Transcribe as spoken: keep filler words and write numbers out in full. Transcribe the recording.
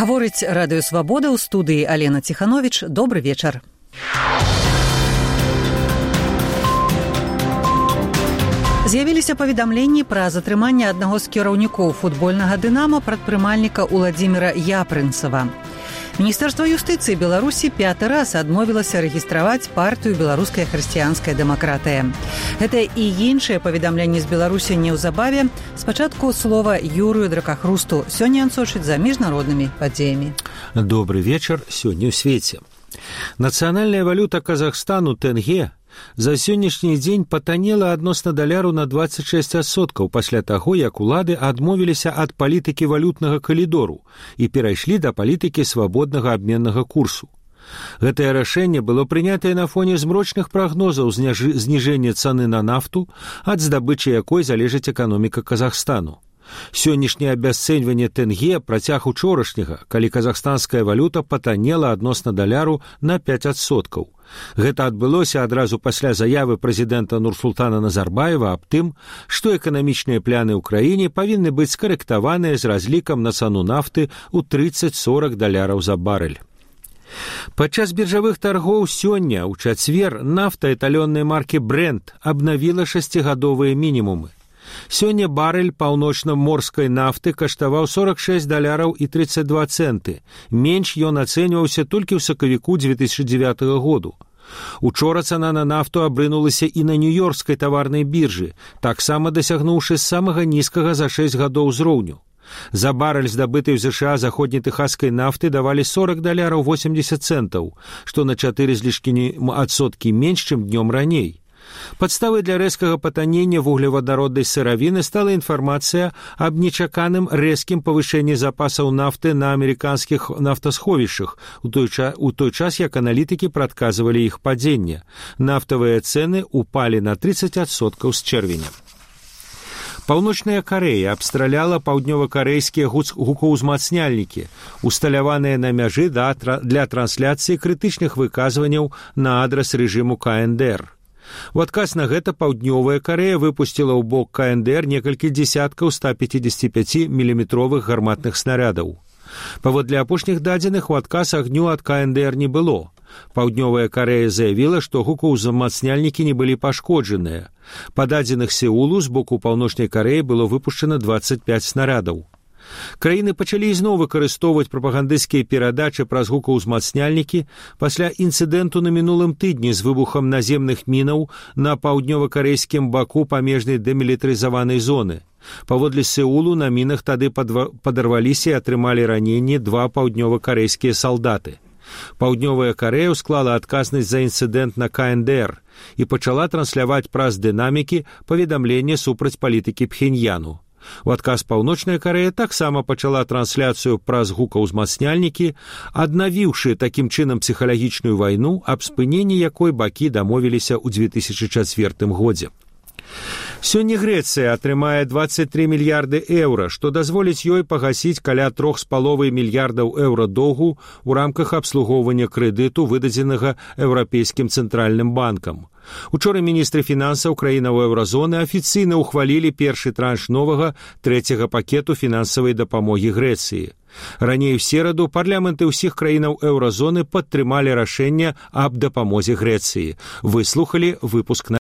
Гаворыць радыё Свабода, ў студыі Алена Ціхановіч. Добры вечар. З'явіліся паведамленні пра затрыманне аднаго з кіраўнікоў футбольнага «Дынама» прадпрымальніка Уладзіміра Япрынцава. Міністэрства юстыцыі Беларусі пяты раз адмовілася рэгістраваць партыю «Беларуская хрысціянская дэмакратыя». Гэта і іншыя паведамленні з Беларусі неўзабаве. Спачатку слова Юрыю Дракахрусту. Сёння ён сочыць за міжнароднымі падзеямі. Добры вечар. Сёння ў свеце. Нацыянальная валюта Казахстану тенге за сённяшні дзень патанела адносна даляру на дваццаць шэсць адсоткаў пасля таго, як улады адмовіліся ад палітыкі валютнага калідору і перайшлі да палітыкі свабоднага абменнага курсу. Гэтае рашэнне было прынятае на фоне змрочных прагнозаў зніжэння цаны на нафту, ад здабычы якой залежыць эканоміка Казахстану. Сённяшняе абясцэньванне тенге працяг учорашняга, калі казахстанская валюта патанела адносна даляру на пяць адсоткаў. Гэта адбылося адразу пасля заявы прэзідэнта Нурсултана Назарбаева аб тым, што эканамічныя пляны ў краіне павінны быць скарэктаваныя з разлікам на цану нафты ў трыццаць-сорак даляраў за барэль. Падчас біржавых таргоў сёння, у чацвер, нафта эталённай маркі Brent абнавіла шасцігадовыя мінімумы. Сёння барэль паўночна-морскай нафты каштаваў сорак шэсць даляраў і трыццаць два цэнты. Менш ён ацэньваўся толькі ў сакавіку дзве тысячы дзевятага году. Учора цана на нафту абрынулася і на нью-йоркскай таварнай біржы, таксама дасягнуўшы самага нізкага за шэсць гадоў узроўню. За барэль, здабытай у ЗША заходнетэхаскай нафты, давалі сорак даляраў восемьдесят цэнтаў, што на чатыры з лішкамі адсоткі менш, чым днём раней. Падставай для рэзкага патанення вуглевадароднай сыравіны стала інфармацыя аб нечаканым рэзкім павышэнні запасаў нафты на амерыканскіх нафтасховішчах, у той, ча, у той час, як аналітыкі прадказвалі іх падзенне. Нафтавыя цэны упалі на трыццаць адсоткаў з чэрвеня. Паўночная Карэя абстраляла паўднёва-карэйскія гукаўзмацняльнікі, усталяваныя на мяжы для трансляцыі крытычных выказванняў на адрас рэжыму ка эн дэ эр. У адказ на гэта паўднёвая Карэя выпусціла ў бок ка эн дэ эр некалькі дзесяткаў ста пяцідзесят пяць міліметровых гарматных снарядаў. Паводле апошніх дадзеных, у адказ агню ад ка эн дэ эр не было. Паўднёвая Карэя заявіла, што гукаўзмацняльнікі не былі пашкоджаныя. Па дадзеных Сеулу з боку паўночнай Карэі было выпушчана дваццаць пяць снарядаў. Краіны пачалі ізноў выкарыстоўваць прапагандысцкія перадачы праз гукаўзмацняльнікі пасля інцыдэнту на мінулым тыдні з выбухам наземных мінаў на паўднёва-карэйскім баку памежнай дэмілітарызаванай зоны. Паводле Сеулу на мінах тады падарваліся і атрымалі раненні два паўднёва-карэйскія салдаты. Паўднёвая Карэя склала адказнасць за інцыдэнт на ка эн дэ эр і пачала трансляваць праз дынамікі паведамленне супраць палітыкі Пхеньяну. У адказ паўночная Карэя таксама пачала трансляцыю праз гукаўзмацняльнікі, аднавіўшы такім чынам псіхалагічную вайну, аб спыненні якой бакі дамовіліся ў дзве тысячы чацвёртым годзе. Сёння Грэцыя атрымае дваццаць тры мільярды еўра, што дазволіць ёй пагасіць каля трох з паловай мільярдаў еўра доўгу ў рамках абслугоўвання крэдыту, выдадзенага Еўрапейскім цэнтральным банкам. Учора міністры фінансаў краінаў еўразоны афіцыйна ўхвалілі першы транш новага трэцяга пакету фінансавай дапамогі Грэцыі. Раней у сераду парламенты ўсіх краінаў еўразоны падтрымалі рашэнне аб дапамозе Грэцыі. Выслухалі выпуск на